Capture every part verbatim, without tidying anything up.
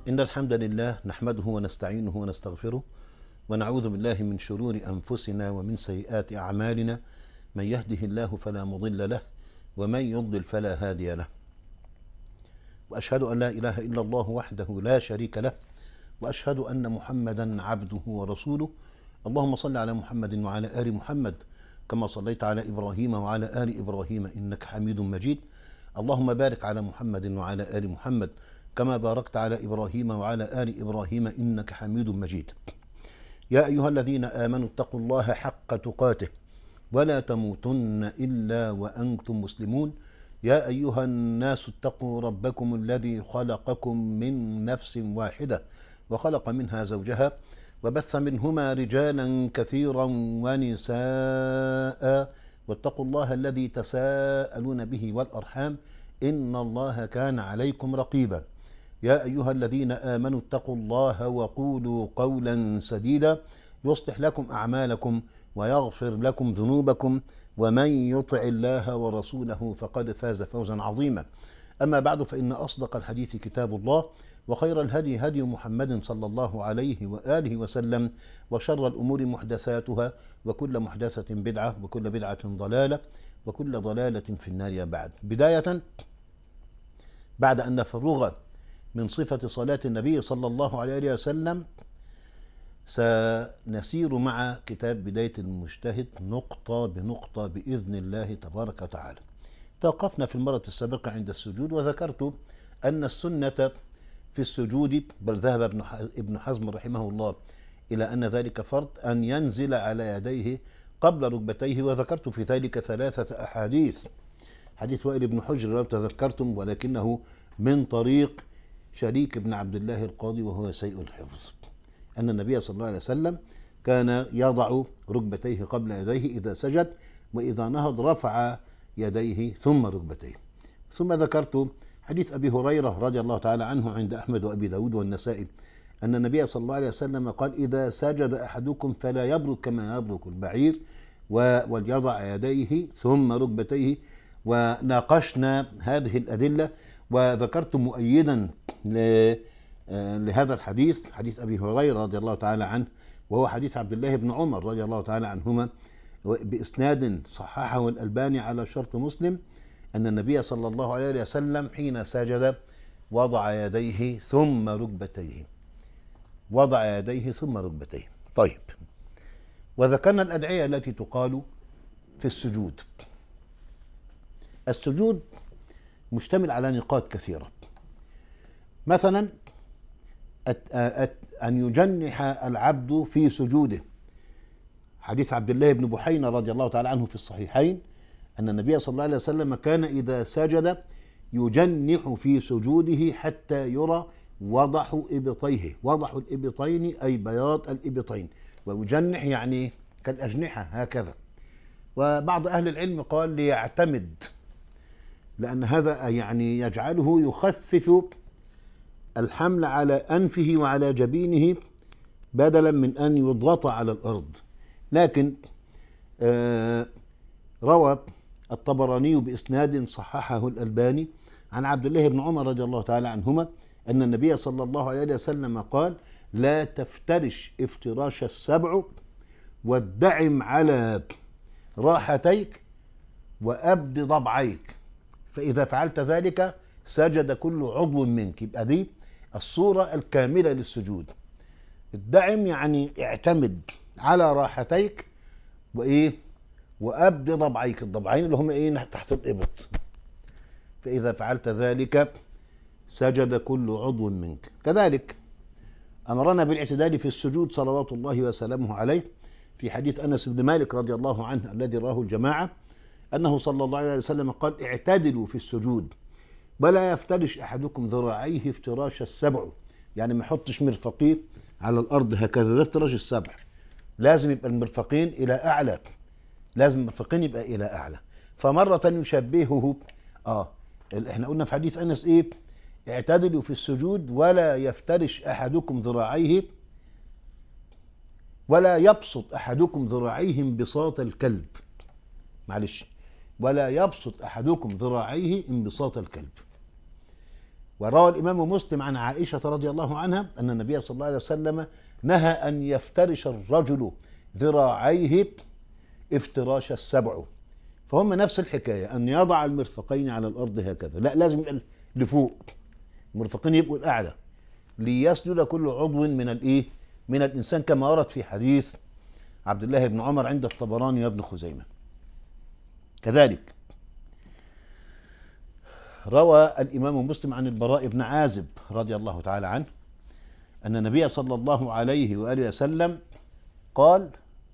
إن الحمد لله نحمده ونستعينه ونستغفره ونعوذ بالله من شرور أنفسنا ومن سيئات أعمالنا. من يهده الله فلا مضل له ومن يضلل فلا هادي له، وأشهد أن لا إله إلا الله وحده لا شريك له، وأشهد أن محمدا عبده ورسوله. اللهم صل على محمد وعلى آل محمد كما صليت على إبراهيم وعلى آل إبراهيم إنك حميد مجيد. اللهم بارك على محمد وعلى آل محمد كما باركت على إبراهيم وعلى آل إبراهيم إنك حميد مجيد. يا أيها الذين آمنوا اتقوا الله حق تقاته ولا تموتن إلا وأنتم مسلمون. يا أيها الناس اتقوا ربكم الذي خلقكم من نفس واحدة وخلق منها زوجها وبث منهما رجالا كثيرا ونساء، واتقوا الله الذي تساءلون به والأرحام إن الله كان عليكم رقيبا. يا أيها الذين آمنوا اتقوا الله وقولوا قولا سديدا يصلح لكم أعمالكم ويغفر لكم ذنوبكم، ومن يطع الله ورسوله فقد فاز فوزا عظيما. أما بعد، فإن أصدق الحديث كتاب الله، وخير الهدي هدي محمد صلى الله عليه وآله وسلم، وشر الأمور محدثاتها، وكل محدثة بدعة، وكل بدعة ضلالة، وكل ضلالة في النار. بعد بداية، بعد أن نفرغ من صفة صلاة النبي صلى الله عليه وسلم، سنسير مع كتاب بداية المجتهد نقطة بنقطة بإذن الله تبارك وتعالى. توقفنا في المرة السابقة عند السجود، وذكرت أن السنة في السجود، بل ذهب ابن حزم رحمه الله إلى أن ذلك فرض، أن ينزل على يديه قبل ركبتيه، وذكرت في ذلك ثلاثة أحاديث. حديث وائل بن حجر لو تذكرتم، ولكنه من طريق شريك بن عبد الله القاضي وهو سيء الحفظ، أن النبي صلى الله عليه وسلم كان يضع ركبتيه قبل يديه إذا سجد، وإذا نهض رفع يديه ثم ركبتيه. ثم ذكرت حديث أبي هريرة رضي الله تعالى عنه عند أحمد وأبي داود والنسائي، أن النبي صلى الله عليه وسلم قال: إذا سجد أحدكم فلا يبرك كما يبرك البعير، وليضع يديه ثم ركبتيه. وناقشنا هذه الأدلة، وذكرت مؤيدا لهذا الحديث حديث أبي هريرة رضي الله تعالى عنه، وهو حديث عبد الله بن عمر رضي الله تعالى عنهما، بإسناد صححه الألباني على شرط مسلم، أن النبي صلى الله عليه وسلم حين سجد وضع يديه ثم ركبتيه، وضع يديه ثم ركبتيه. طيب، وذكرنا الأدعية التي تقال في السجود. السجود مشتمل على نقاط كثيرة، مثلا أن يجنح العبد في سجوده. حديث عبد الله بن بحينة رضي الله تعالى عنه في الصحيحين، أن النبي صلى الله عليه وسلم كان إذا سجد يجنح في سجوده حتى يرى وضح إبطيه. وضح الإبطين أي بياض الإبطين، ويجنح يعني كالأجنحة هكذا. وبعض أهل العلم قال ليعتمد، لأن هذا يعني يجعله يخفف الحمل على أنفه وعلى جبينه بدلا من أن يضغط على الأرض. لكن آه روى الطبراني بإسناد صححه الألباني عن عبد الله بن عمر رضي الله تعالى عنهما، أن النبي صلى الله عليه وسلم قال: لا تفترش افتراش السبع، وادعم على راحتيك وأبد ضبعيك، فإذا فعلت ذلك سجد كل عضو منك. يبقى دي الصورة الكاملة للسجود. الدعم يعني اعتمد على راحتيك، وإيه، وأبد ضبعيك، الضبعين اللي هم إيه، تحت الإبط، فإذا فعلت ذلك سجد كل عضو منك. كذلك أمرنا بالاعتدال في السجود صلوات الله وسلامه عليه، في حديث أنس بن مالك رضي الله عنه الذي رواه الجماعة، أنه صلى الله عليه وسلم قال: اعتدلوا في السجود ولا يفترش أحدكم ذراعيه افتراش السبع، يعني ما يحطش مرفقيه على الأرض هكذا، ده افتراش السبع. لازم يبقى المرفقين إلى أعلى، لازم المرفقين يبقى إلى أعلى. فمرة يشبهه آه احنا قلنا في حديث أنس إيه؟ اعتدلوا في السجود ولا يفترش أحدكم ذراعيه، ولا يبسط أحدكم ذراعيه انبساط الكلب. معلش، ولا يبسط أحدكم ذراعيه انبساط الكلب. وروى الإمام مسلم عن عائشة رضي الله عنها أن النبي صلى الله عليه وسلم نهى أن يفترش الرجل ذراعيه افتراش السبع. فهم نفس الحكاية، أن يضع المرفقين على الأرض هكذا، لا لازم يبقى لفوق، المرفقين يبقوا الأعلى، ليسجد كل عضو من الإيه؟ من الإنسان، كما ورد في حديث عبد الله بن عمر عند الطبراني وابن خزيمة. كذلك روى الإمام مسلم عن البراء بن عازب رضي الله تعالى عنه أن النبي صلى الله عليه وآله وسلم قال: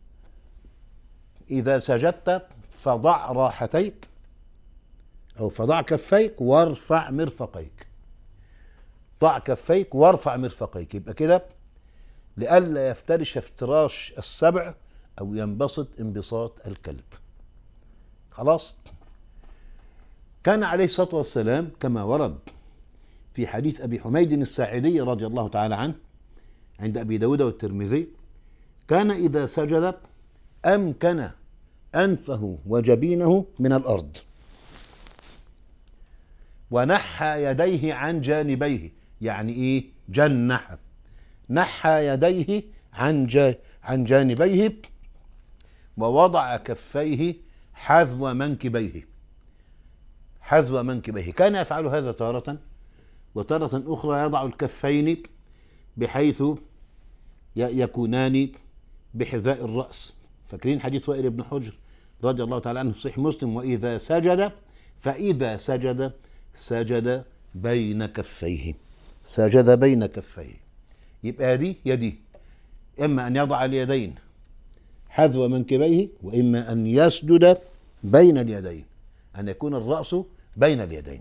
إذا سجدت فضع راحتيك أو فضع كفيك وارفع مرفقيك. ضع كفيك وارفع مرفقيك، يبقى كده لئلا يفترش افتراش السبع أو ينبسط انبساط الكلب. خلاص. كان عليه الصلاة والسلام كما ورد في حديث أبي حميد الساعدي رضي الله تعالى عنه عند أبي داود والترمذي، كان إذا سجد أمكن أنفه وجبينه من الأرض، ونحى يديه عن جانبيه. يعني إيه جنح؟ نحى يديه عن جا عن جانبيه، ووضع كفيه حذو منكبيه. حذو منكبيه، كان يفعل هذا تارة، وتارة أخرى يضع الكفين بحيث يكونان بحذاء الرأس. فاكرين حديث وائل بن حجر رضي الله تعالى عنه في صحيح مسلم: وإذا سجد فإذا سجد سجد بين كفيه، سجد بين كفيه. يبقى دي يدي، إما أن يضع اليدين حذو منكبيه، وإما أن يسجد بين اليدين، أن يكون الرأس بين اليدين.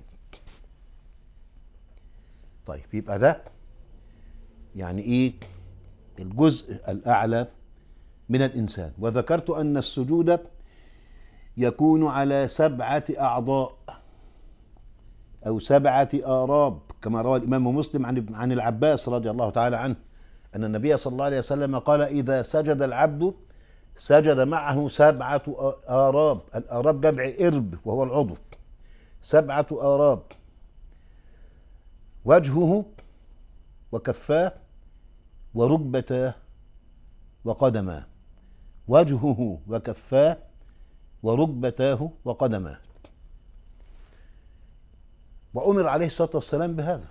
طيب، يبقى ده يعني إيه الجزء الأعلى من الإنسان. وذكرت أن السجود يكون على سبعة أعضاء أو سبعة آراب، كما روى الإمام مسلم عن عن العباس رضي الله تعالى عنه أن النبي صلى الله عليه وسلم قال: إذا سجد العبد سجد معه سبعة آراب. الآراب جمع إرب وهو العضو. سبعة آراب: وجهه وكفاه وركبتاه وقدماه. وجهه وكفاه وركبتاه وقدماه. وأمر عليه الصلاة والسلام بهذا،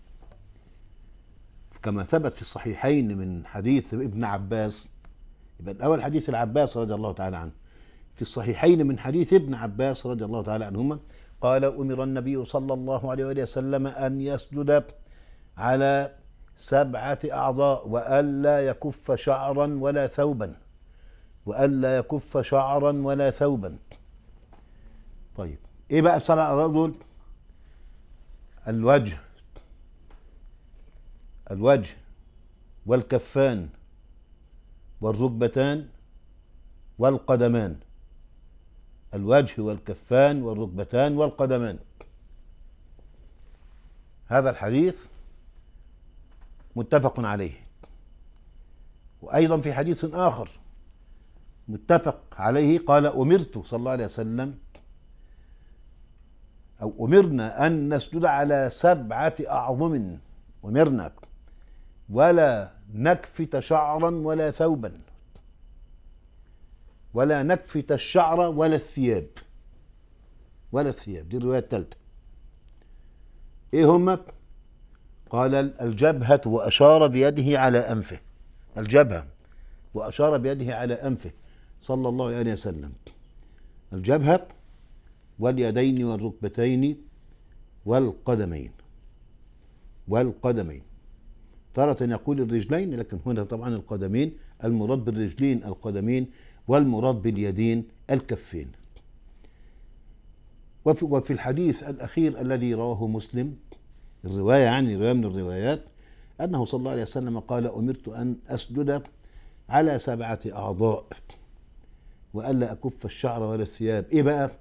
كما ثبت في الصحيحين من حديث ابن عباس. يبقى الأول حديث العباس رضي الله تعالى عنه، في الصحيحين من حديث ابن عباس رضي الله تعالى عنهما قال: أمر النبي صلى الله عليه وآله وسلم أن يسجد على سبعة أعضاء، وألا يكف شعرا ولا ثوبا، وألا يكف شعرا ولا ثوبا. طيب، إيه بقى السبع أعضاء دول؟ الوجه الوجه والكفان والركبتان والقدمان. الوجه والكفان والركبتان والقدمان. هذا الحديث متفق عليه. وأيضا في حديث آخر متفق عليه قال: أمرت صلى الله عليه وسلم أو أمرنا أن نسجد على سبعة أعظم، أمرنا، ولا نكفت شعرا ولا ثوبا، ولا نكفت الشعر ولا الثياب، ولا الثياب. دي الرواية الثالثة. إيه هم؟ قال: الجبهة، وأشار بيده على أنفه. الجبهة، وأشار بيده على أنفه صلى الله عليه وسلم. الجبهة واليدين والركبتين والقدمين. والقدمين. تارة يقول الرجلين، لكن هنا طبعا القدمين، المراد بالرجلين القدمين، والمراد باليدين الكفين. وفي, وفي الحديث الأخير الذي رواه مسلم، الرواية يعني رواية من الروايات، أنه صلى الله عليه وسلم قال: أمرت أن أسجد على سبعة أعضاء، وألا أكف الشعر ولا الثياب. إيه بقى؟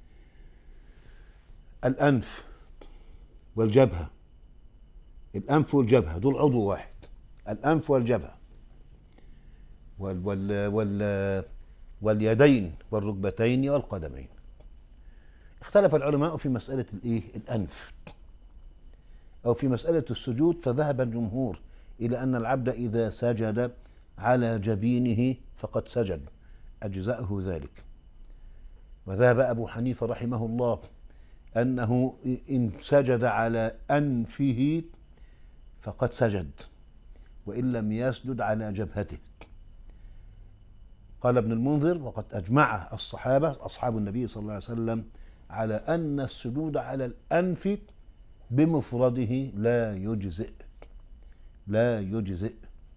الأنف والجبهة. الأنف والجبهة دول عضو واحد. الأنف والجبهة وال وال وال واليدين والركبتين والقدمين. اختلف العلماء في مسألة الإيه؟ الأنف. أو في مسألة السجود، فذهب الجمهور إلى أن العبد إذا سجد على جبينه فقد سجد، أجزأه ذلك. وذهب أبو حنيفة رحمه الله أنه إن سجد على أنفه فقد سجد وإن لم يسجد على جبهته. قال ابن المنذر: وقد أجمع الصحابة أصحاب النبي صلى الله عليه وسلم على أن السجود على الأنف بمفرده لا يجزئ لا يجزئ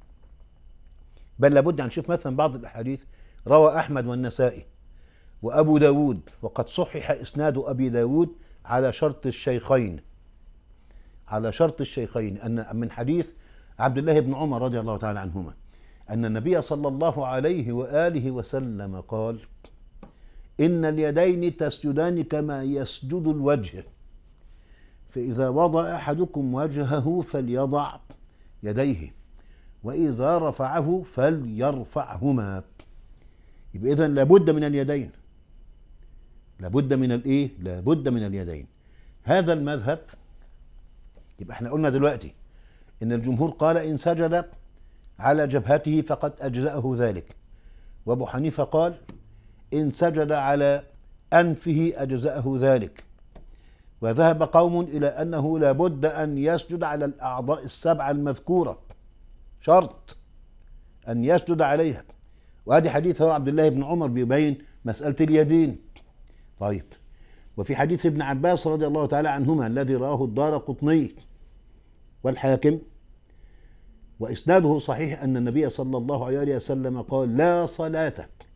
بل لابد أن نشوف مثلا بعض الأحاديث. روى أحمد والنسائي وأبو داود، وقد صحح إسناد أبي داود على شرط الشيخين على شرط الشيخين أن من حديث عبد الله بن عمر رضي الله تعالى عنهما أن النبي صلى الله عليه وآله وسلم قال: إن اليدين تسجدان كما يسجد الوجه، فإذا وضع أحدكم وجهه فليضع يديه، وإذا رفعه فليرفعهما. يبقى إذن لابد من اليدين، لابد من الإيه؟ لابد من اليدين. هذا المذهب، يبقى احنا قلنا دلوقتي إن الجمهور قال إن سجد على جبهته فقد أجزأه ذلك، وأبو حنيفة قال إن سجد على أنفه أجزأه ذلك، وذهب قوم إلى أنه لابد أن يسجد على الأعضاء السبعة المذكورة، شرط أن يسجد عليها. وهذه حديث عبد الله بن عمر بيبين مسألة اليدين. طيب، وفي حديث ابن عباس رضي الله تعالى عنهما الذي رواه الدارقطني والحاكم وإسناده صحيح أن النبي صلى الله عليه وسلم قال: لا صلاة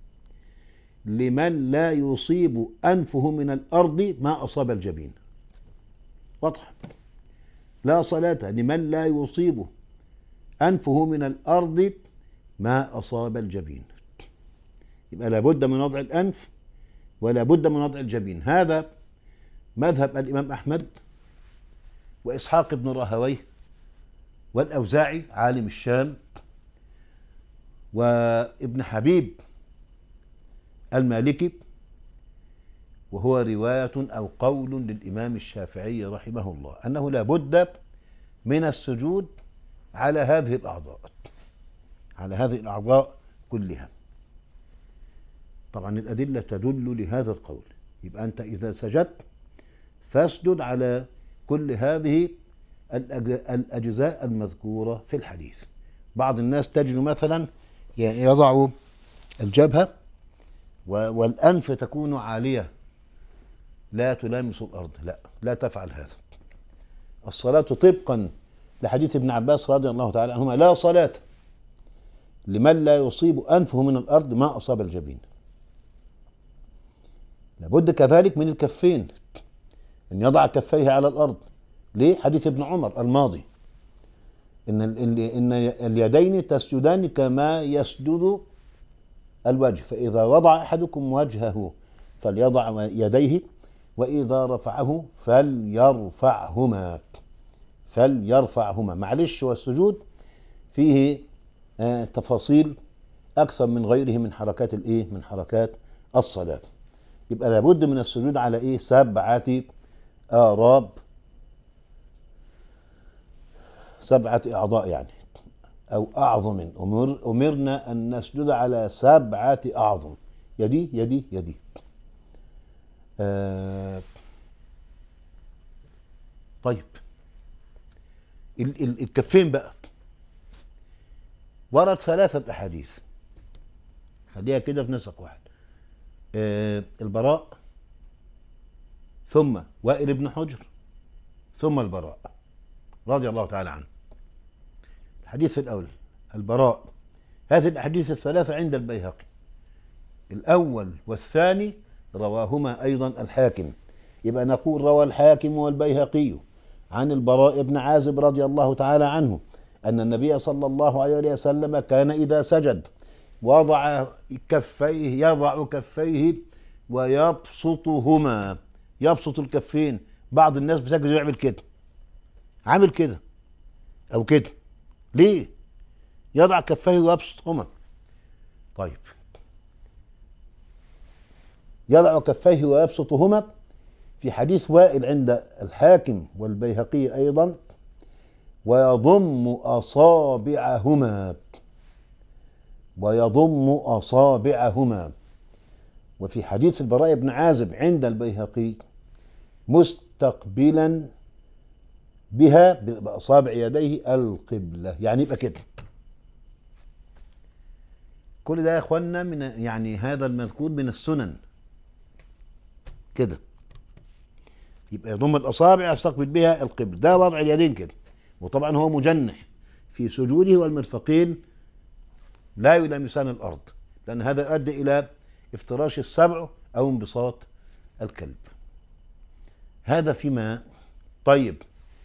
لمن لا يصيب أنفه من الأرض ما أصاب الجبين. واضح؟ لا صلاة لمن لا يصيب أنفه من الأرض ما أصاب الجبين. يبقى لابد من وضع الأنف ولا بد من وضع الجبين. هذا مذهب الإمام أحمد وإسحاق بن راهويه والأوزاعي عالم الشام وابن حبيب المالكي، وهو رواية أو قول للإمام الشافعي رحمه الله أنه لا بد من السجود على هذه الأعضاء على هذه الأعضاء كلها. طبعا الأدلة تدل لهذا القول. يبقى أنت إذا سجدت فاسجد على كل هذه الأجزاء المذكورة في الحديث. بعض الناس تجد مثلا يضع الجبهة والأنف تكون عالية لا تلامس الأرض. لا لا تفعل هذا. الصلاة طبقا لحديث ابن عباس رضي الله تعالى عنهما: لا صلاة لمن لا يصيب أنفه من الأرض ما أصاب الجبين. لابد كذلك من الكفين، أن يضع كفيه على الأرض. ليه؟ حديث ابن عمر الماضي إن إن اليدين تسجدان كما يسجد الوجه، فإذا وضع أحدكم وجهه فليضع يديه، وإذا رفعه فليرفعهما فليرفعهما معلش، والسجود فيه آه تفاصيل أكثر من غيره من حركات الإيه؟ من حركات الصلاة. يبقى لابد من السجود على إيه؟ سبعة آراب، سبعة أعضاء يعني، أو أعظم. أمر أمرنا أن نسجد على سبعة أعظم، يدي يدي يدي. آه طيب، ال ال الكفين بقى ورد ثلاثة أحاديث، خليها كده في نسق واحد. آه البراء، ثم وائل بن حجر، ثم البراء رضي الله تعالى عنه. الحديث الأول البراء، هذه الأحاديث الثلاثة عند البيهقي، الأول والثاني رواهما أيضا الحاكم. يبقى نقول روى الحاكم والبيهقي عن البراء بن عازب رضي الله تعالى عنه أن النبي صلى الله عليه وسلم كان إذا سجد وضع كفيه يضع كفيه ويبسطهما، يبسط الكفين. بعض الناس بتجد يعمل كده، عامل كده أو كده، ليه؟ يضع كفيه ويبسطهما. طيب، يضع كفيه ويبسطهما في حديث وائل عند الحاكم والبيهقي أيضا ويضم أصابعهما ويضم أصابعهما. وفي حديث البراء بن عازب عند البيهقي مستقبلا بها بأصابع يديه القبلة، يعني يبقى كده. كل ده يا اخوانا من يعني هذا المذكور من السنن كده. يبقى يضم الأصابع يستقبل بها القبلة، ده وضع اليدين كده. وطبعا هو مجنح في سجوده، والمرفقين لا يلامسان الأرض، لأن هذا يؤدي إلى افتراش السبع أو انبساط الكلب. هذا فيما طيب.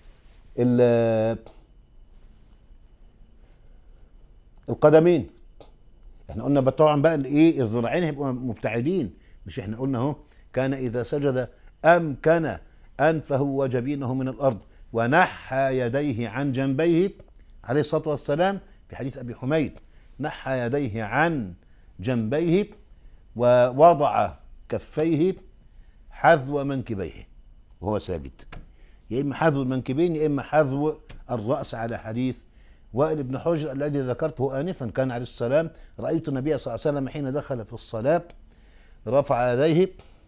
القدمين احنا قلنا طبعا بقى الايه الذراعين هيبقوا مبتعدين، مش احنا قلنا اهو كان إذا سجد أمكن أنفه وجبينه من الأرض ونحى يديه عن جنبيه عليه الصلاة والسلام في حديث أبي حميد، نحى يديه عن جنبيه ووضع كفيه حذو منكبيه وهو ساجد، يا إما حذو المنكبين يا إما حذو الرأس، على حديث وائل بن حجر الذي ذكرته آنفا. كان عليه السلام رأيت النبي صلى الله عليه وسلم حين دخل في الصلاة رفع يديه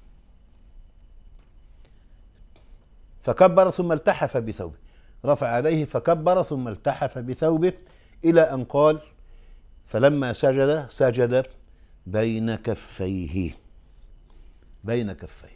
فكبر ثم التحف بثوبه، رفع يديه فكبر ثم التحف بثوبه، إلى أن قال فلما سجد سجد بين كفيه بين كفيه.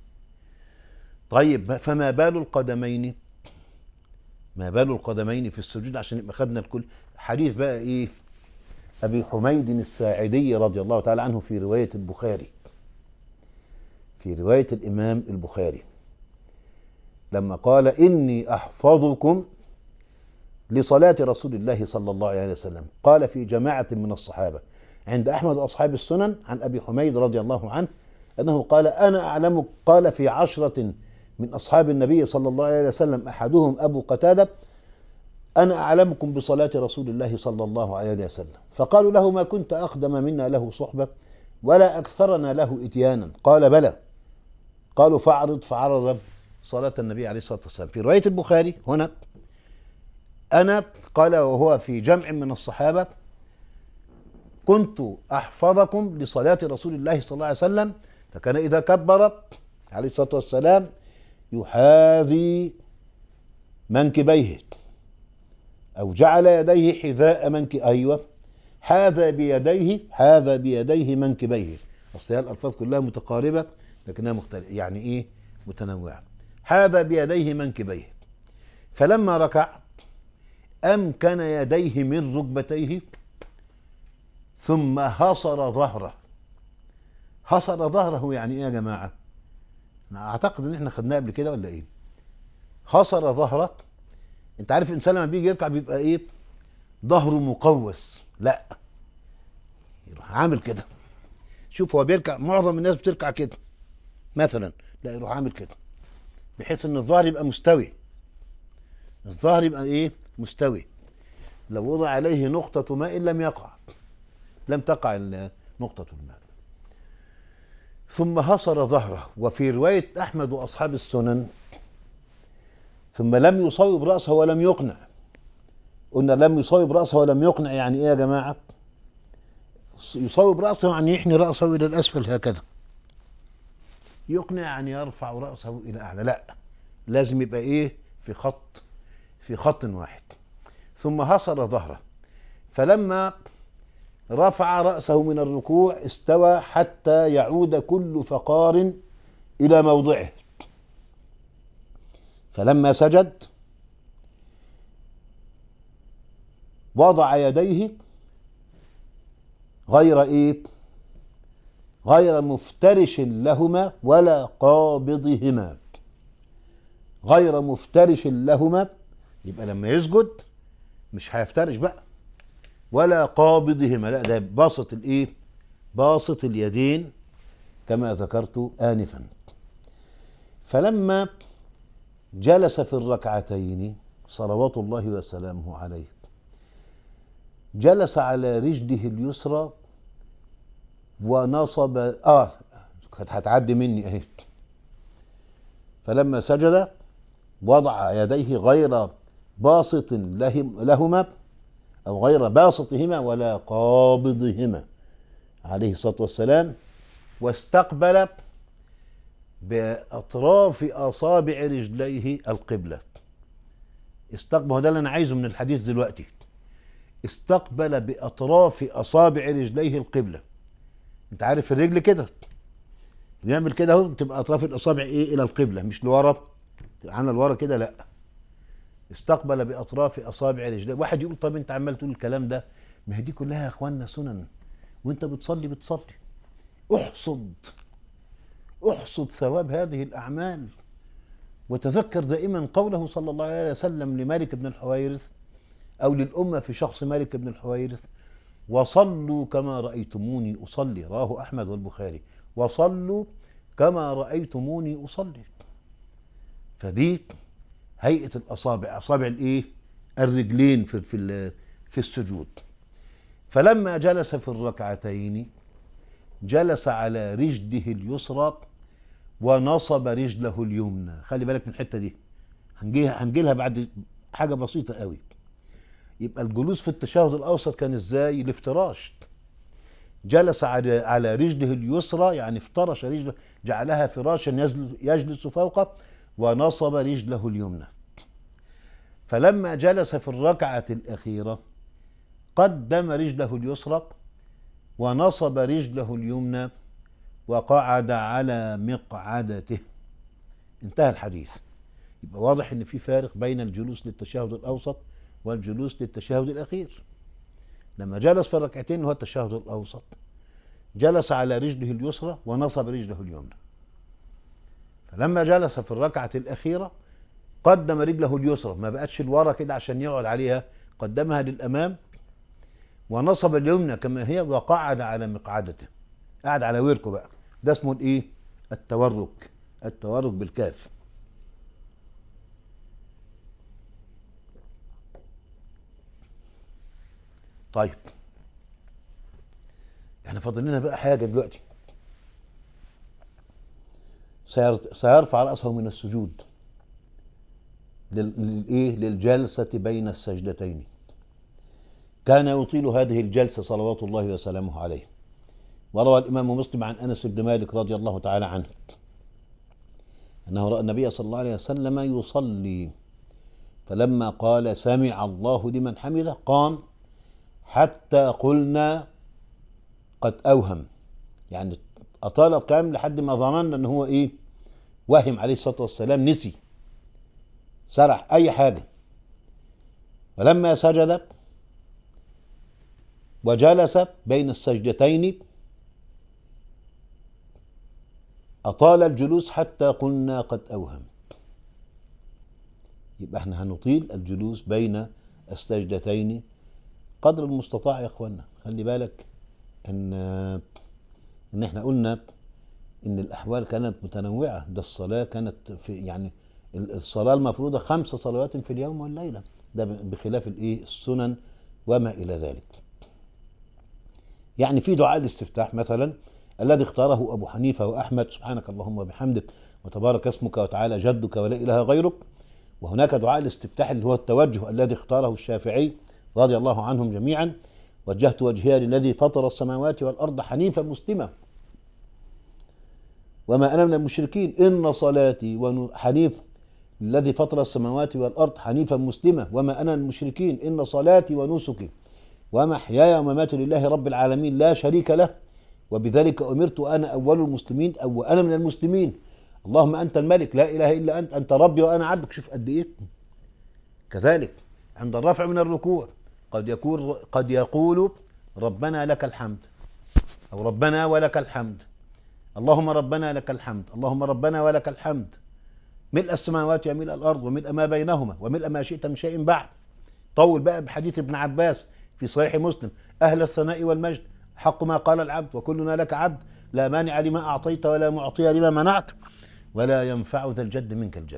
طيب فما بال القدمين؟ ما بال القدمين في السجود؟ عشان يبقى خدنا الكل. حديث بقى ايه ابي حميد الساعدي رضي الله تعالى عنه في رواية البخاري، في رواية الامام البخاري لما قال اني احفظكم لصلاة رسول الله صلى الله عليه وسلم، قال في جماعة من الصحابة عند احمد واصحاب السنن عن ابي حميد رضي الله عنه انه قال انا اعلم، قال في عشرة من أصحاب النبي صلى الله عليه وسلم أحدهم أبو قتادة أنا أعلمكم بصلاة رسول الله صلى الله عليه وسلم، فقالوا له ما كنت أقدم منا له صحبة ولا أكثرنا له إتيانا، قال بلى، قالوا فاعرض، فعرض صلاة النبي عليه الصلاة والسلام. في رواية البخاري هنا أنا قال وهو في جمع من الصحابة كنت أحفظكم لصلاة رسول الله صلى الله عليه وسلم، فكان إذا كبر عليه الصلاة والسلام يحاذي منكبيه أو جعل يديه حذاء منك أيوة حاذى بيديه حاذى بيديه منكبيه. أصل الألفاظ كلها متقاربة لكنها مختلفة، يعني إيه متنوعة. حاذى بيديه منكبيه، فلما ركع أمكن يديه من ركبتيه ثم حصر ظهره. حصر ظهره يعني إيه يا جماعة؟ أنا أعتقد إن إحنا خدناه قبل كده ولا إيه؟ حصر ظهره. أنت عارف الإنسان لما بيجي يركع بيبقى إيه؟ ظهره مقوس، لا يروح عامل كده. شوف هو بيركع، معظم الناس بتركع كده مثلا، لا يروح عامل كده بحيث إن الظهر يبقى مستوي. الظهر يبقى إيه؟ مستوي. لو وضع عليه نقطة ماء لم يقع، لم تقع نقطة الماء. ثم حصر ظهره. وفي رواية أحمد وأصحاب السنن ثم لم يصوب رأسه ولم يقنع. قلنا لم يصوب رأسه ولم يقنع يعني إيه يا جماعة؟ يصوب رأسه يعني يحني رأسه إلى الأسفل هكذا. يقنع يعني يرفع رأسه إلى أعلى، لا لازم يبقى إيه؟ في خط في خط واحد. ثم حصر ظهره، فلما رفع رأسه من الركوع استوى حتى يعود كل فقار إلى موضعه. فلما سجد وضع يديه غير إيه؟ غير مفترش لهما ولا قابضهما. غير مفترش لهما، يبقى لما يسجد مش هيفترش بقى، ولا قابضهما، لا ده باسط الايه؟ باسط اليدين كما ذكرت آنفا. فلما جلس في الركعتين صلوات الله وسلامه عليه جلس على رجله اليسرى ونصب اه كانت هتعدي مني اهي. فلما سجد وضع يديه غير باسط لهم لهما أو غير باسطهما ولا قابضهما عليه الصلاة والسلام، واستقبل بأطراف أصابع رجليه القبلة. استقبل، ده اللي أنا عايزه من الحديث دلوقتي. استقبل بأطراف أصابع رجليه القبلة. أنت عارف الرجل كده بيعمل كده اهو، بتبقى أطراف الأصابع إيه؟ إلى القبلة، مش لورا، تبقى عاملة لورا كده، لأ. استقبل بأطراف أصابع رجليه. واحد يقول طب أنت عمال تقول الكلام ده، ما هي دي كلها يا إخواننا سنن، وأنت بتصلي بتصلي. احصد احصد ثواب هذه الأعمال، وتذكر دائما قوله صلى الله عليه وسلم لمالك بن الحويرث أو للأمة في شخص مالك بن الحويرث: وصلوا كما رأيتموني أصلي. رواه أحمد والبخاري. وصلوا كما رأيتموني أصلي. فدي هيئة الأصابع، أصابع الإيه؟ الرجلين في في في السجود. فلما جلس في الركعتين جلس على رجله اليسرى ونصب رجله اليمنى. خلي بالك من الحتة دي، هنجيها هنجيلها بعد حاجة بسيطة قوي. يبقى الجلوس في التشهد الأوسط كان إزاي؟ الافتراش. جلس على على رجله اليسرى، يعني افترش رجله، جعلها فراشا يجلس, يجلس فوقه، ونصب رجله اليمنى. فلما جلس في الركعة الأخيرة قدم رجله اليسرى ونصب رجله اليمنى وقعد على مقعدته. انتهى الحديث. يبقى واضح ان في فارق بين الجلوس للتشهد الأوسط والجلوس للتشهد الأخير. لما جلس في الركعتين هو التشهد الأوسط، جلس على رجله اليسرى ونصب رجله اليمنى. فلما جلس في الركعة الأخيرة قدم رجله اليسرى، ما بقتش لورا كده عشان يقعد عليها، قدمها للأمام، ونصب اليمنى كما هي وقعد على مقعدته، قعد على وركه بقى. ده اسمه الايه؟ التورك. التورك بالكاف. طيب احنا فاضل لنا بقى حاجه دلوقتي. سيرفع رأسه من السجود للايه؟ للجلسة بين السجدتين. كان يطيل هذه الجلسة صلوات الله وسلامه عليه. وروى الإمام مسلم عن أنس بن مالك رضي الله تعالى عنه أنه رأى النبي صلى الله عليه وسلم يصلي، فلما قال سمع الله لمن حمده قام حتى قلنا قد أوهم، يعني أطال القيام لحد ما ظننا أنه هو إيه؟ وهم عليه الصلاة والسلام، نسي، سرح أي حاجة. ولما سجد وجلس بين السجدتين أطال الجلوس حتى قلنا قد أوهم. يبقى احنا هنطيل الجلوس بين السجدتين قدر المستطاع يا اخوانا. خلي بالك ان ان احنا قلنا ان الاحوال كانت متنوعه. ده الصلاه كانت في يعني الصلاه المفروضه خمس صلوات في اليوم والليله، ده بخلاف الايه؟ السنن وما الى ذلك. يعني في دعاء الاستفتاح مثلا الذي اختاره ابو حنيفه واحمد: سبحانك اللهم وبحمدك وتبارك اسمك وتعالى جدك ولا اله غيرك. وهناك دعاء الاستفتاح اللي هو التوجه الذي اختاره الشافعي رضي الله عنهم جميعا: وجهت وجهي للذي فطر السماوات والأرض حنيفا مسلما وما أنا من المشركين إن صلاتي حنيف الذي فطر السماوات والأرض حنيفا مسلما وما أنا من المشركين إن صلاتي ونسكي ومحياي ومماتي لله رب العالمين لا شريك له وبذلك أمرت وأنا أول المسلمين أو وأنا من المسلمين. اللهم أنت الملك لا إله إلا أنت أنت ربي وأنا عبدك. شوف قد إيه. كذلك عند الرفع من الركوع قد يكون قد يقول ربنا لك الحمد أو ربنا ولك الحمد، اللهم ربنا لك الحمد، اللهم ربنا ولك الحمد ملء السماوات وملء الأرض وملء ما بينهما وملء ما شئت من شيء بعد. طول بقى بحديث ابن عباس في صحيح مسلم: أهل الثناء والمجد حق ما قال العبد وكلنا لك عبد لا مانع لما أعطيت ولا معطي لما منعت ولا ينفع ذا الجد منك الجد.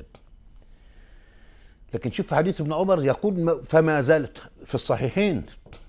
لكن شوف حديث ابن عمر يقول فما زالت في الصحيحين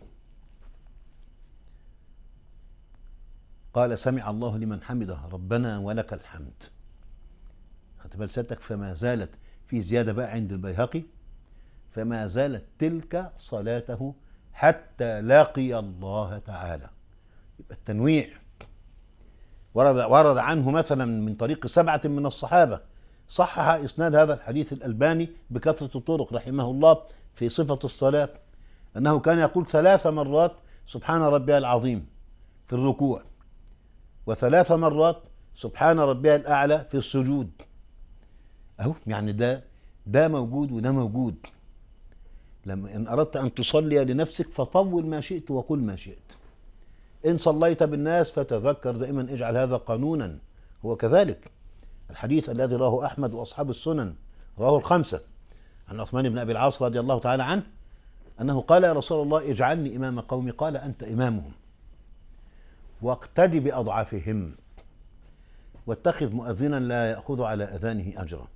قال سمع الله لمن حمده ربنا ولك الحمد. خدت بال سيادتك؟ فما زالت. في زيادة بقى عند البيهقي فما زالت تلك صلاته حتى لاقي الله تعالى. يبقى التنويع ورد ورد عنه مثلا من طريق سبعة من الصحابة، صحح إسناد هذا الحديث الألباني بكثرة الطرق رحمه الله في صفة الصلاة، أنه كان يقول ثلاث مرات سبحان ربي العظيم في الركوع، وثلاث مرات سبحان ربي الأعلى في السجود. أهو يعني ده ده موجود وده موجود. لما إن أردت أن تصلي لنفسك فطول ما شئت وقل ما شئت. إن صليت بالناس فتذكر دائما اجعل هذا قانونا. هو كذلك الحديث الذي رواه أحمد وأصحاب السنن، رواه الخمسة، عن عثمان بن أبي العاص رضي الله تعالى عنه أنه قال يا رسول الله اجعلني إمام قومي، قال أنت إمامهم واقتدي بأضعافهم واتخذ مؤذنا لا يأخذ على أذانه أجرا.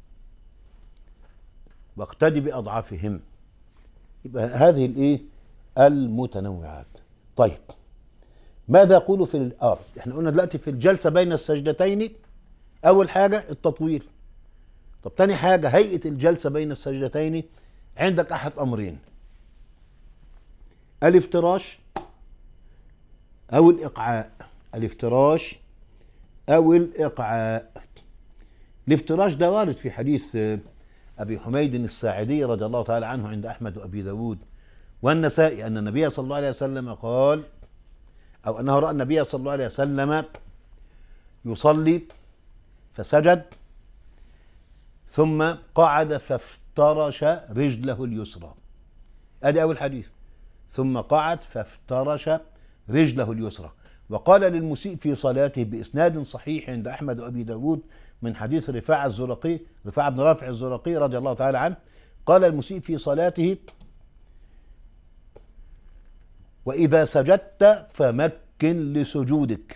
واقتدي بأضعافهم. يبقى هذه الإيه؟ المتنوعات. طيب ماذا يقول في الأرض؟ احنا قلنا دلوقتي في الجلسة بين السجدتين أول حاجة التطويل. طب تاني حاجة هيئة الجلسة بين السجدتين، عندك أحد أمرين: الافتراش أو الإقعاء. الافتراش أو الإقعاء. الافتراش ده وارد في حديث أبي حميد الساعدي رضي الله تعالى عنه عند أحمد وأبي داود والنسائي أن النبي صلى الله عليه وسلم قال، أو أنه رأى النبي صلى الله عليه وسلم يصلي فسجد ثم قعد فافترش رجله اليسرى. أدي أول حديث. ثم قعد فافترش رجله اليسرى. وقال للمسيء في صلاته بإسناد صحيح عند أحمد وأبي داود من حديث رفاعة الزرقي، رفاعة بن رافع الزرقي رضي الله تعالى عنه، قال المسيء في صلاته: وإذا سجدت فمكن لسجودك،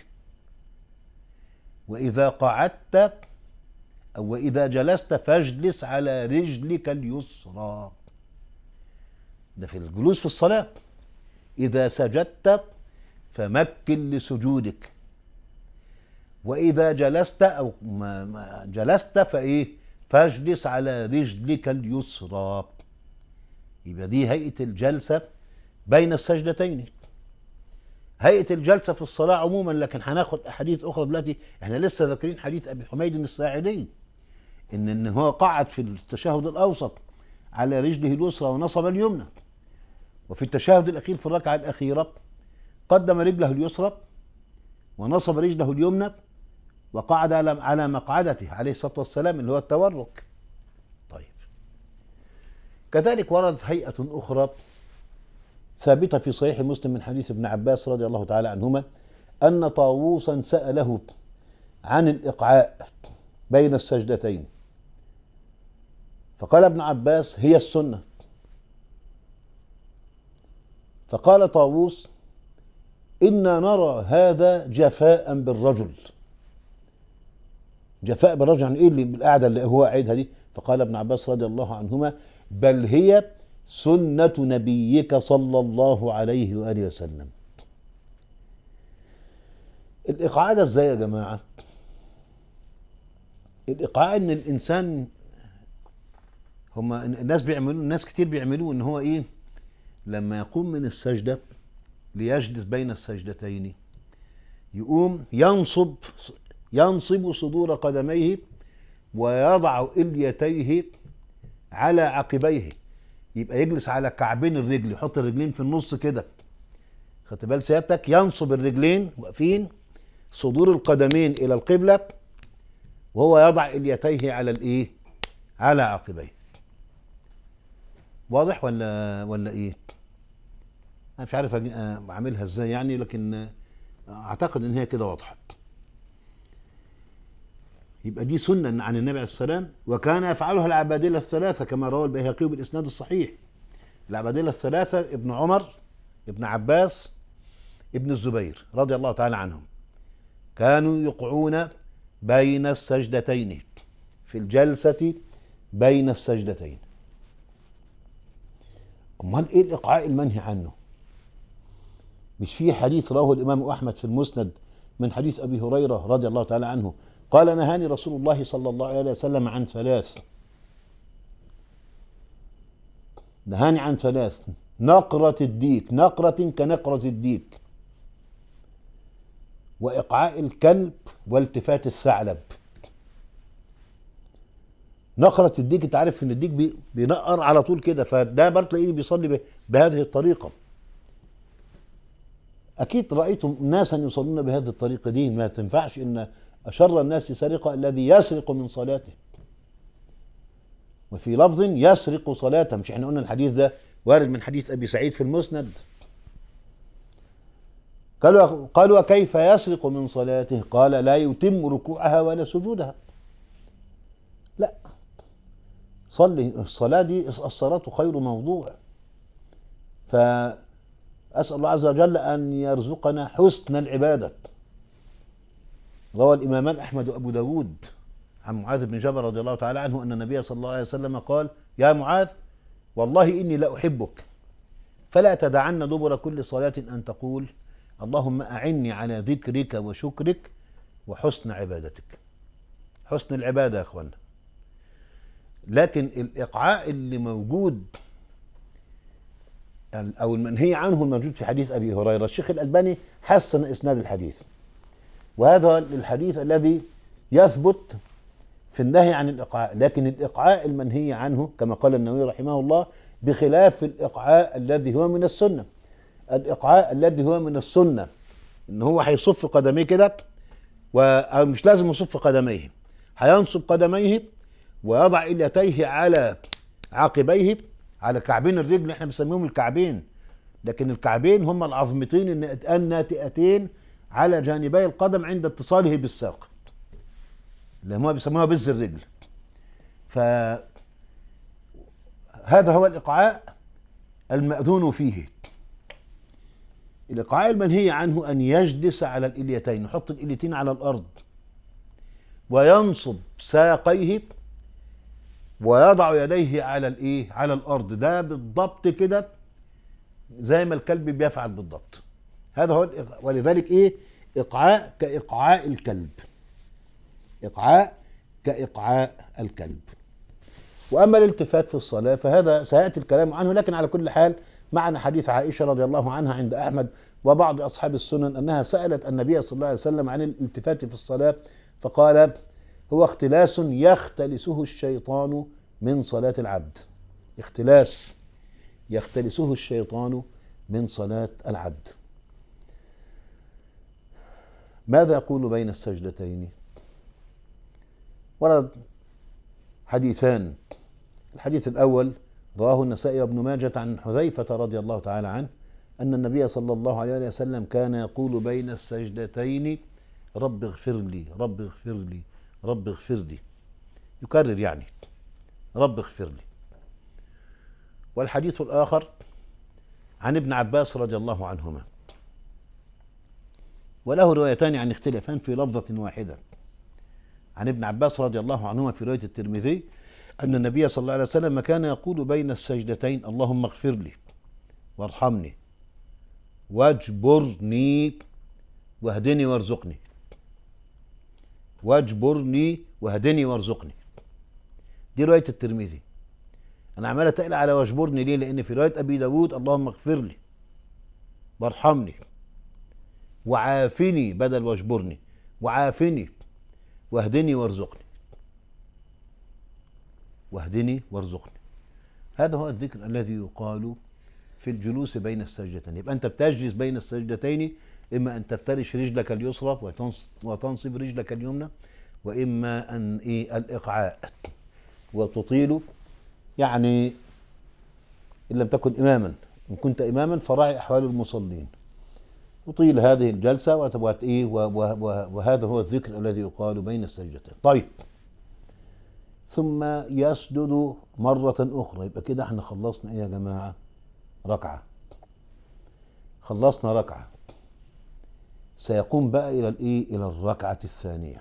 وإذا قعدت أو وإذا جلست فاجلس على رجلك اليسرى. ده في الجلوس في الصلاة. إذا سجدت فمكن لسجودك، وإذا جلست أو ما جلست فإيه فاجلس على رجلك اليسرى. يبقى دي هيئة الجلسة بين السجدتين. هيئة الجلسة في الصلاة عموما، لكن هناخد أحاديث أخرى دلوقتي. احنا لسه ذاكرين حديث أبي حميد الساعدي إن إن هو قعد في التشهد الأوسط على رجله اليسرى ونصب اليمنى، وفي التشهد الأخير في الركعة الأخيرة قدم رجله اليسرى ونصب رجله اليمنى وقعد على مقعدته عليه الصلاة والسلام اللي هو التورك. طيب كذلك وردت هيئة أخرى ثابتة في صحيح مسلم من حديث ابن عباس رضي الله تعالى عنهما أن طاووسا سأله عن الإقعاء بين السجدتين، فقال ابن عباس: هي السنة. فقال طاووس: إنا نرى هذا جفاء بالرجل. جفاء بالرجل يعني إيه اللي بالقعدة اللي هو قاعدها دي؟ فقال ابن عباس رضي الله عنهما: بل هي سنة نبيك صلى الله عليه وآله وسلم. الإقعاء ده ازاي يا جماعة؟ الإقعاء إن الإنسان، هما الناس بيعملوا الناس كتير بيعملوه إن هو إيه؟ لما يقوم من السجدة ليجلس بين السجدتين يقوم ينصب ينصب صدور قدميه ويضع إليتيه على عقبيه. يبقى يجلس على كعبين الرجل، يحط الرجلين في النص كده. خدت بال سيادتك؟ ينصب الرجلين واقفين، صدور القدمين إلى القبلة، وهو يضع إليتيه على الإيه؟ على عقبيه. واضح ولا ولا إيه؟ أنا مش عارف أعملها إزاي يعني، لكن أعتقد إن هي كده واضحة. يبقى دي سنة عن النبي عليه السلام، وكان يفعلها العبادلة الثلاثة كما روى البيهقي بالإسناد الصحيح. العبادلة الثلاثة ابن عمر، ابن عباس، ابن الزبير رضي الله تعالى عنهم، كانوا يقعون بين السجدتين في الجلسة بين السجدتين. أمال إيه الإقعاء المنهي عنه؟ مش في حديث رواه الإمام أحمد في المسند من حديث أبي هريرة رضي الله تعالى عنه قال: نهاني رسول الله صلى الله عليه وسلم عن ثلاث: نهاني عن ثلاث: نقرة الديك، نقرة كنقرة الديك، وإقعاء الكلب، والتفات الثعلب. نقرة الديك، انت عارف ان الديك بي- بينقر على طول كده، فده برضه تلاقيه بيصلي ب- بهذه الطريقة. أكيد رأيتم ناسا يصلون بهذه الطريقة، دي ما تنفعش. إن أشر الناس سرقة الذي يسرق من صلاته، وفي لفظ يسرق صلاته. مش احنا قلنا الحديث ده وارد من حديث أبي سعيد في المسند؟ قالوا قالوا كيف يسرق من صلاته؟ قال لا يتم ركوعها ولا سجودها. لا، صلي، الصلاة دي الصلاة خير موضوع. فأسأل الله عز وجل أن يرزقنا حسن العبادة. روى الإمامان أحمد وأبو داود عن معاذ بن جبل رضي الله تعالى عنه أن النبي صلى الله عليه وسلم قال: يا معاذ، والله إني لأحبك، فلا تدعن دبر كل صلاة أن تقول: اللهم أعني على ذكرك وشكرك وحسن عبادتك. حسن العبادة يا أخوانا. لكن الإقعاء اللي موجود أو المنهي عنه الموجود في حديث أبي هريرة، الشيخ الألباني حسن إسناد الحديث، وهذا الحديث الذي يثبت في النهي عن الإقعاء. لكن الإقعاء المنهي عنه كما قال النووي رحمه الله بخلاف الإقعاء الذي هو من السنة. الإقعاء الذي هو من السنة إن هو هيصف قدميه كده، ومش لازم يصف قدميه، هينصب قدميه ويضع إليتيه على عقبيه، على كعبين الرجل، احنا بنسميهم الكعبين، لكن الكعبين هم العظمتين الناتئتين على جانبي القدم عند اتصاله بالساق، اللي هم بيسموها بز الرجل. فهذا هو الإقعاء المأذون فيه. الإقعاء المنهي عنه أن يجلس على الإليتين، يحط الإليتين على الأرض وينصب ساقيه ويضع يديه على الإيه؟ على الأرض. ده بالضبط كده زي ما الكلب بيفعل بالضبط. هذا هو الإقعاء. ولذلك إيه؟ إقعاء كإقعاء الكلب، إقعاء كإقعاء الكلب. وأما الالتفات في الصلاة فهذا سيأتي الكلام عنه، لكن على كل حال معنا حديث عائشة رضي الله عنها عند أحمد وبعض أصحاب السنن أنها سألت النبي صلى الله عليه وسلم عن الالتفات في الصلاة، فقال: هو اختلاس يختلسه الشيطان من صلاة العبد. اختلاس يختلسه الشيطان من صلاة العبد. ماذا يقول بين السجدتين؟ ورد حديثان. الحديث الأول رواه النسائي وابن ماجة عن حذيفة رضي الله تعالى عنه أن النبي صلى الله عليه وسلم كان يقول بين السجدتين: رب اغفر لي، رب اغفر لي، رب اغفر لي، يكرر يعني رب اغفر لي. والحديث الآخر عن ابن عباس رضي الله عنهما، وله روايتان عن اختلافان في لفظة واحدة. عن ابن عباس رضي الله عنهما في رواية الترمذي أن النبي صلى الله عليه وسلم كان يقول بين السجدتين: اللهم اغفر لي وارحمني واجبرني واهدني وارزقني، واجبرني واهدني وارزقني. دي رواية الترمذي. أنا عمال أتقل على واجبرني ليه؟ لأن في رواية أبي داود: اللهم اغفر لي وارحمني وعافني، بدل واجبرني، وعافني واهدني وارزقني، واهدني وارزقني. هذا هو الذكر الذي يقال في الجلوس بين السجدتين. يبقى أنت بتجلس بين السجدتين، إما أن تفترش رجلك اليسرى وتنصب رجلك اليمنى، وإما أن إيه؟ الإقعاء، وتطيل. يعني إن لم تكن إماما، إن كنت إماما فراعي أحوال المصلين، تطيل هذه الجلسة وتبغى إيه؟ وهذا هو الذكر الذي يقال بين السجدتين. طيب، ثم يسجد مرة أخرى. يبقى كده احنا خلصنا إيه يا جماعة؟ ركعة. خلصنا ركعة. سيقوم بقى إلى الإيه؟ إلى الركعة الثانية.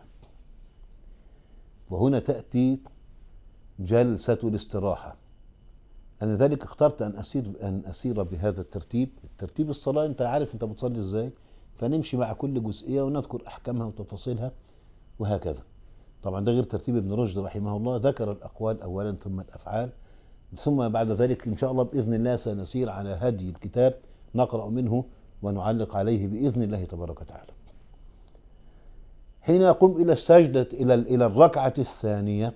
وهنا تأتي جلسة الاستراحة. أنا ذلك اخترت أن أسير أن أسير بهذا الترتيب. ترتيب الصلاة أنت عارف أنت بتصلي إزاي، فنمشي مع كل جزئية ونذكر أحكامها وتفاصيلها وهكذا. طبعا ده غير ترتيب ابن رشد رحمه الله، ذكر الأقوال أولا ثم الأفعال، ثم بعد ذلك إن شاء الله بإذن الله سنسير على هدي الكتاب، نقرأ منه ونعلق عليه بإذن الله تبارك وتعالى. حين يقوم إلى السجدة إلى إلى الركعة الثانية،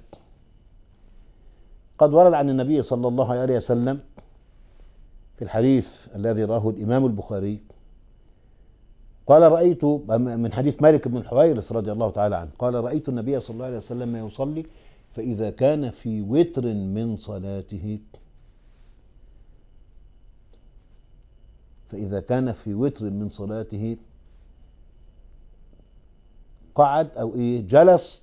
قد ورد عن النبي صلى الله عليه وسلم في الحديث الذي رواه الإمام البخاري قال رأيت، من حديث مالك بن الحويرث رضي الله تعالى عنه، قال رأيت النبي صلى الله عليه وسلم يصلي فإذا كان في وتر من صلاته فإذا كان في وتر من صلاته قعد أو إيه جلس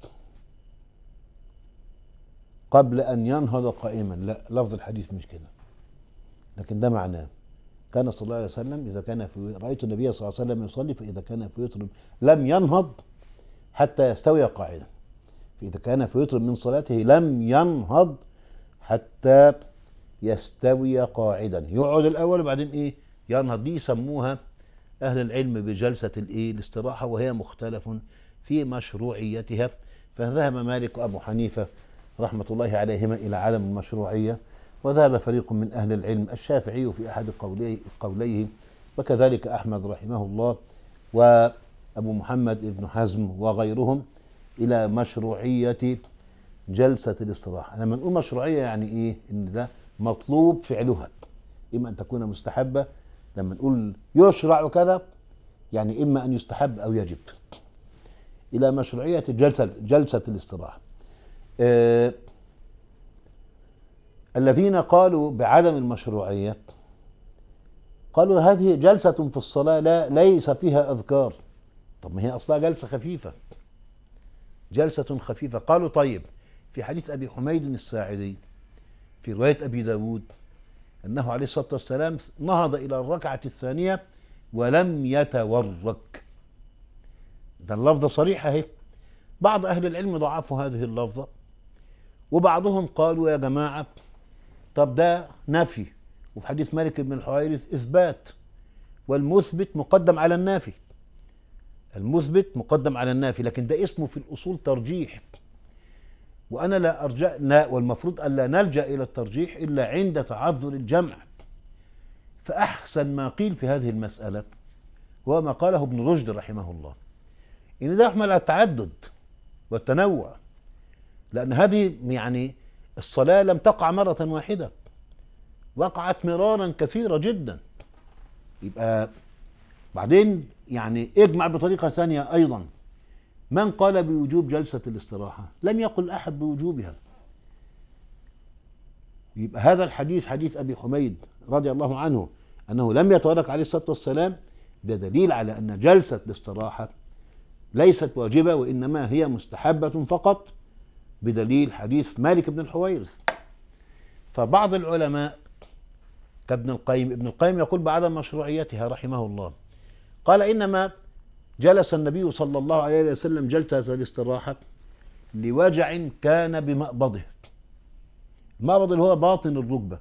قبل أن ينهض قائما. لا، لفظ الحديث مش كده، لكن ده معناه كان صلى الله عليه وسلم إذا كان في رأيت النبي صلى الله عليه وسلم يصلي فإذا كان في وتر لم ينهض حتى يستوي قاعدا. فإذا كان في وتر من صلاته لم ينهض حتى يستوي قاعدا، يقعد الأول وبعدين إيه ينهض. دي يسموها أهل العلم بجلسة الإيه الاستراحة، وهي مختلف في مشروعيتها. فذهب مالك وأبو حنيفة رحمة الله عليهما إلى عدم المشروعية، وذهب فريق من أهل العلم الشافعي في أحد قوليه, قوليه وكذلك أحمد رحمه الله وأبو محمد بن حزم وغيرهم إلى مشروعية جلسة الاستراحة. لما نقول مشروعية يعني إيه؟ إن ده مطلوب فعلها، إما أن تكون مستحبة. لما نقول يشرع كذا يعني إما أن يستحب أو يجب. إلى مشروعية جلسة جلسة الاستراحة. آه الذين قالوا بعدم المشروعية قالوا هذه جلسة في الصلاة لا ليس فيها أذكار. طب ما هي أصلا جلسة خفيفة، جلسة خفيفة. قالوا طيب في حديث أبي حميد الساعدي في رواية أبي داود أنه عليه الصلاة والسلام نهض إلى الركعة الثانية ولم يتورك. ده اللفظة صريحة اهي. بعض أهل العلم ضعفوا هذه اللفظة، وبعضهم قالوا يا جماعة طب ده نفي، وفي حديث مالك بن الحويرث إثبات، والمثبت مقدم على النافي. المثبت مقدم على النافي، لكن ده اسمه في الأصول ترجيح، وأنا لا أرجع لا والمفروض ألا نلجأ إلى الترجيح إلا عند تعذر الجمع. فأحسن ما قيل في هذه المسألة هو ما قاله ابن رشد رحمه الله، إن ده يحمل على التعدد والتنوع، لأن هذه يعني الصلاة لم تقع مرة واحدة، وقعت مرارا كثيرة جدا. يبقى بعدين يعني اجمع بطريقة ثانية أيضا، من قال بوجوب جلسة الاستراحة لم يقل أحد بوجوبها. يبقى هذا الحديث حديث أبي حميد رضي الله عنه أنه لم يتورك عليه الصلاة والسلام، ده دليل على أن جلسة الاستراحة ليست واجبة وإنما هي مستحبة فقط، بدليل حديث مالك بن الحويرث. فبعض العلماء كابن القيم ابن القيم يقول بعدم مشروعيتها رحمه الله، قال إنما جلس النبي صلى الله عليه وسلم جلسة الاستراحة لوجع كان بمقبضه. المقبض اللي هو باطن الركبة.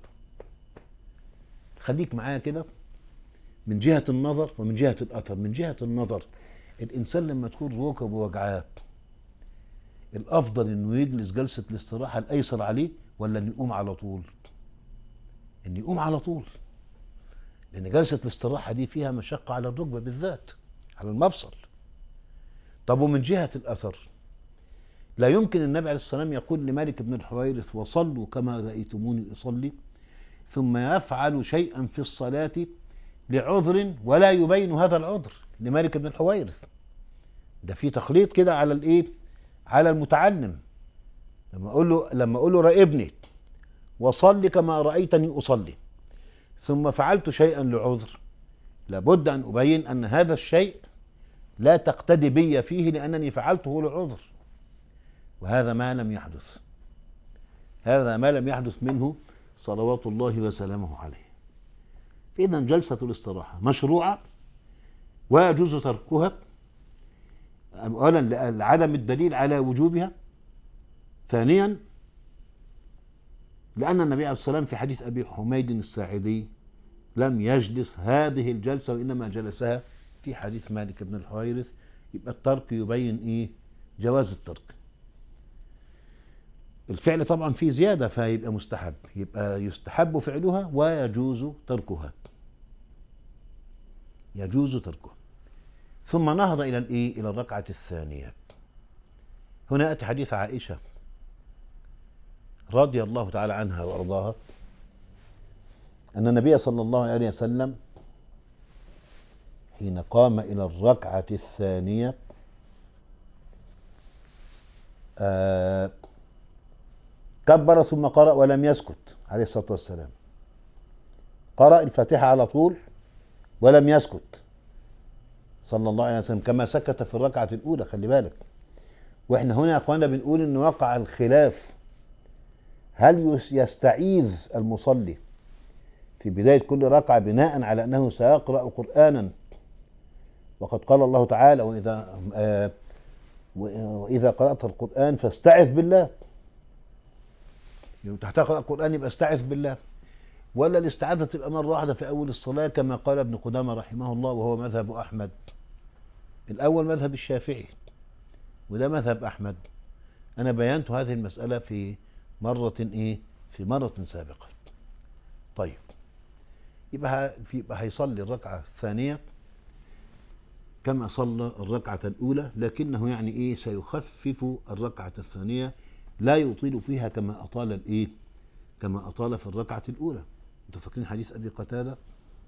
خليك معايا كده من جهة النظر ومن جهة الأثر. من جهة النظر، الإنسان لما تكون ركبه وجعاه الأفضل إنه يجلس جلسة الاستراحة الأيسر عليه ولا إنه يقوم على طول؟ إنه يقوم على طول، لأن جلسة الاستراحة دي فيها مشقة على الركبة بالذات، على المفصل. طب ومن جهة الأثر، لا يمكن النبي عليه الصلاة والسلام يقول لمالك بن الحويرث وصلوا كما رأيتموني أصلي ثم يفعل شيئا في الصلاة لعذر ولا يبين هذا العذر لمالك بن الحويرث. ده في تخليط كده على الايه؟ على المتعلم. لما اقول له لما اقول له راقبني وصلي كما رأيتني أصلي ثم فعلت شيئا لعذر، لابد أن أبين أن هذا الشيء لا تقتدي بي فيه لأنني فعلته لعذر، وهذا ما لم يحدث. هذا ما لم يحدث منه صلوات الله وسلامه عليه. فإذا جلسة الاستراحة مشروعة ويجوز تركها، أولا لعدم الدليل على وجوبها، ثانيا لأن النبي عليه الصلاة والسلام في حديث أبي حميد الساعدي لم يجلس هذه الجلسة وإنما جلسها في حديث مالك بن الحويرث. يبقى الترك يبين إيه؟ جواز الترك. الفعل طبعا فيه زيادة فيبقى مستحب، يبقى يستحب فعلها ويجوز تركها، يجوز تركها. ثم نهض إلى الإيه؟ إلى الركعة الثانية. هنا يأتي حديث عائشة رضي الله تعالى عنها وأرضاها أن النبي صلى الله عليه وسلم حين قام إلى الركعة الثانية آه كبر ثم قرأ ولم يسكت عليه الصلاة والسلام، قرأ الفاتحة على طول ولم يسكت صلى الله عليه وسلم كما سكت في الركعة الأولى. خلي بالك، واحنا هنا يا اخوانا بنقول ان وقع الخلاف هل يستعيذ المصلي في بداية كل ركعة بناء على أنه سيقرأ قرآنا، وقد قال الله تعالى وإذا آه وإذا قرأت القرآن فاستعذ بالله، يعني هتقرأ القرآن يبقى استعذ بالله، ولا الاستعاذة تبقى مرة واحدة في أول الصلاة كما قال ابن قدامة رحمه الله وهو مذهب أحمد. الأول مذهب الشافعي وده مذهب أحمد. أنا بينت هذه المسألة في مرة إيه في مرة سابقة. طيب يبقى يبقى هيصلي الركعة الثانية كما صلى الركعة الأولى، لكنه يعني إيه سيخفف الركعة الثانية، لا يطيل فيها كما أطال الإيه كما أطال في الركعة الأولى. أنتوا فاكرين حديث أبي قتادة؟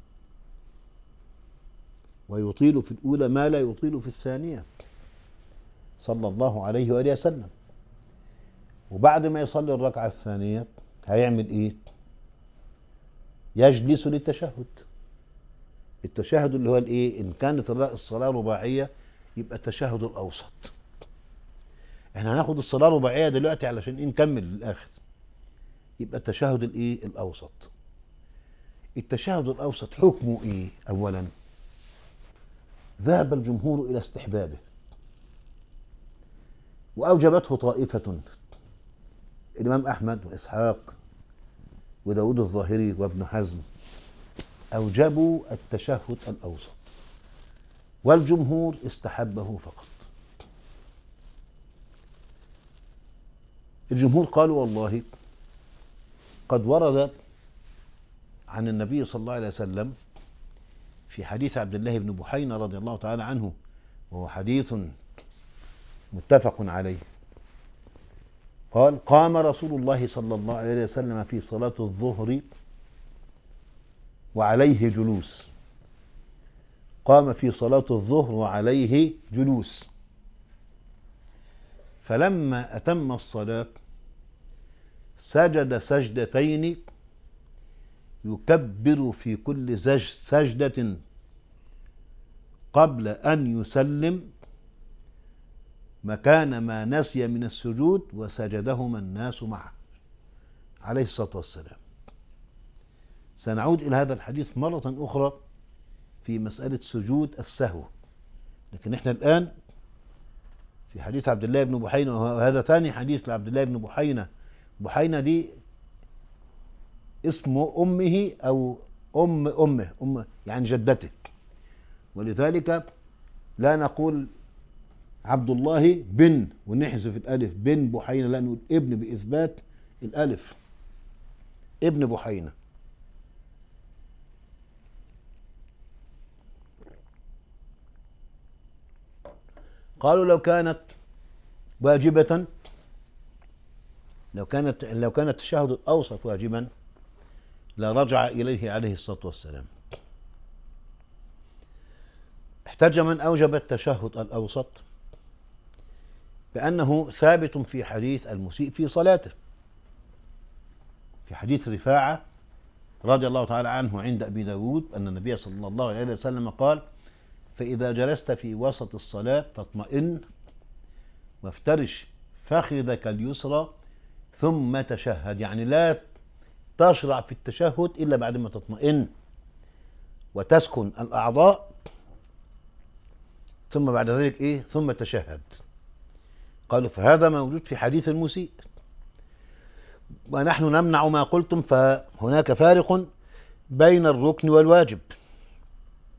ويطيل في الأولى ما لا يطيل في الثانية صلى الله عليه وآله وسلم. وبعد ما يصلي الركعة الثانية هيعمل إيه؟ يجلس للتشهد. التشهد اللي هو الإيه؟ إن كانت الصلاة رباعية يبقى التشهد الأوسط. احنا هناخد الصلاة رباعية دلوقتي علشان إيه نكمل للآخر. يبقى التشهد الإيه؟ الأوسط. التشهد الأوسط حكمه إيه؟ أولا ذهب الجمهور إلى استحبابه وأوجبته طائفة، الإمام أحمد وإسحاق وداود الظاهري وابن حزم أوجبوا التشهد الأوسط، والجمهور استحبه فقط. الجمهور قالوا والله قد ورد عن النبي صلى الله عليه وسلم في حديث عبد الله بن بحينة رضي الله تعالى عنه، وهو حديث متفق عليه، قال قام رسول الله صلى الله عليه وسلم في صلاة الظهر وعليه جلوس. قام في صلاة الظهر وعليه جلوس، فلما أتم الصلاة سجد سجدتين يكبر في كل سجدة قبل أن يسلم مكان ما نسي من السجود، وسجدهما الناس معه عليه الصلاة والسلام. سنعود إلى هذا الحديث مرة أخرى في مسألة سجود السهو، لكن احنا الآن في حديث عبد الله بن بحينة، وهذا ثاني حديث لعبد الله بن بحينة. بحينة دي اسم أمه أو أم أمه أم يعني جدته، ولذلك لا نقول عبد الله بن ونحذف الألف بن بحينة، لا نقول ابن بإثبات الألف، ابن بحينة. قالوا لو كانت واجبة، لو كانت لو كان التشهد الأوسط واجبا لرجع إليه عليه الصلاة والسلام. احتج من أوجب التشهد الأوسط بأنه ثابت في حديث المسيء في صلاته، في حديث رفاعة رضي الله تعالى عنه عند أبي داود أن النبي صلى الله عليه وسلم قال فإذا جلست في وسط الصلاة فاطمئن وافترش فخذك اليسرى ثم تشهد، يعني لا تشرع في التشهد إلا بعد ما تطمئن وتسكن الأعضاء، ثم بعد ذلك إيه ثم تشهد. قالوا فهذا موجود في حديث المسيء، ونحن نمنع ما قلتم، فهناك فارق بين الركن والواجب.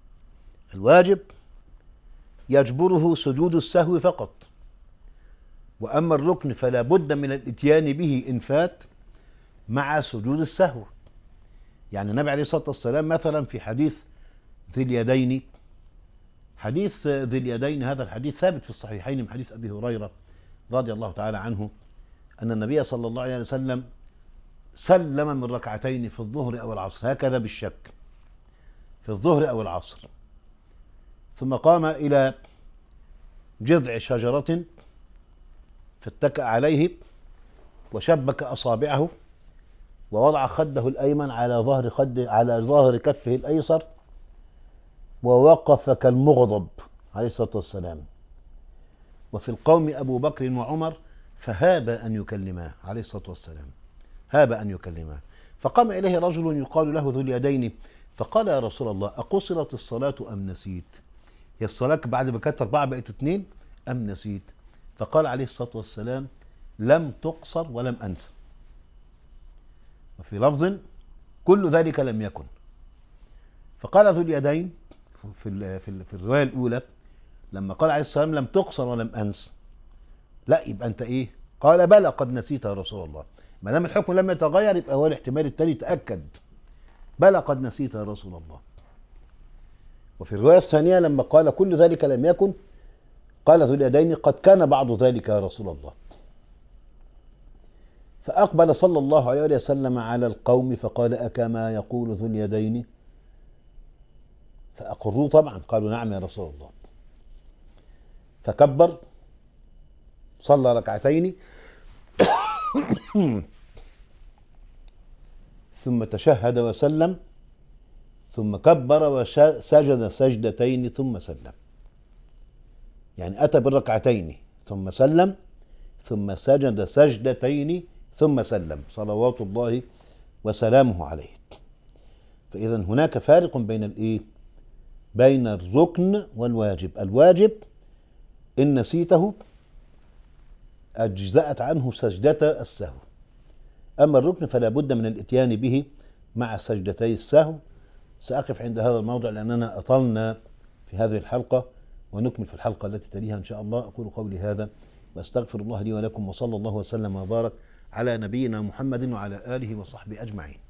الواجب يجبره سجود السهو فقط، وأما الركن فلا بد من الإتيان به إن فات مع سجود السهو. يعني النبي عليه الصلاة والسلام مثلا في حديث ذي اليدين، حديث ذي اليدين هذا الحديث ثابت في الصحيحين من حديث أبي هريرة رضي الله تعالى عنه أن النبي صلى الله عليه وسلم سلم من ركعتين في الظهر أو العصر، هكذا بالشك، في الظهر أو العصر، ثم قام إلى جذع شجرة فاتكأ عليه وشبك أصابعه ووضع خده الأيمن على ظهر خد على ظهر كفه الأيسر ووقف كالمغضب عليه الصلاة والسلام. وفي القوم أبو بكر وعمر فهاب أن يكلماه عليه الصلاة والسلام، هاب أن يكلماه. فقام إليه رجل يقال له ذو اليدين فقال يا رسول الله أقصرت الصلاة أم نسيت؟ هي الصلاة بعد ما كانت أربعة بقت اتنين أم نسيت؟ فقال عليه الصلاة والسلام لم تقصر ولم أنسى. وفي لفظ كل ذلك لم يكن. فقال ذو اليدين في في في الرواية الأولى لما قال عليه الصلاة والسلام لم تقصر ولم أنس، لا يبقى أنت إيه؟ قال بلى قد نسيت يا رسول الله. ما دام الحكم لم يتغير يبقى هو الاحتمال التالي تأكد، بلى قد نسيت يا رسول الله. وفي الرواية الثانية لما قال كل ذلك لم يكن قال ذو اليدين قد كان بعض ذلك يا رسول الله. فأقبل صلى الله عليه وسلم على القوم فقال أكما يقول ذو اليدين؟ فأقروه طبعا، قالوا نعم يا رسول الله. فكبر صلى ركعتين ثم تشهد وسلم ثم كبر وسجد سجدتين ثم سلم. يعني أتى بالركعتين ثم سلم ثم سجد سجدتين ثم سلم صلوات الله وسلامه عليه. فإذا هناك فارق بين الإيه؟ بين الركن والواجب. الواجب إن نسيته أجزأت عنه سجدة السهو، أما الركن فلا بد من الإتيان به مع سجدتي السهو. سأقف عند هذا الموضع لأننا أطلنا في هذه الحلقة، ونكمل في الحلقة التي تليها إن شاء الله. أقول قولي هذا وأستغفر الله لي ولكم، وصلى الله وسلم وبارك على نبينا محمد وعلى آله وصحبه أجمعين.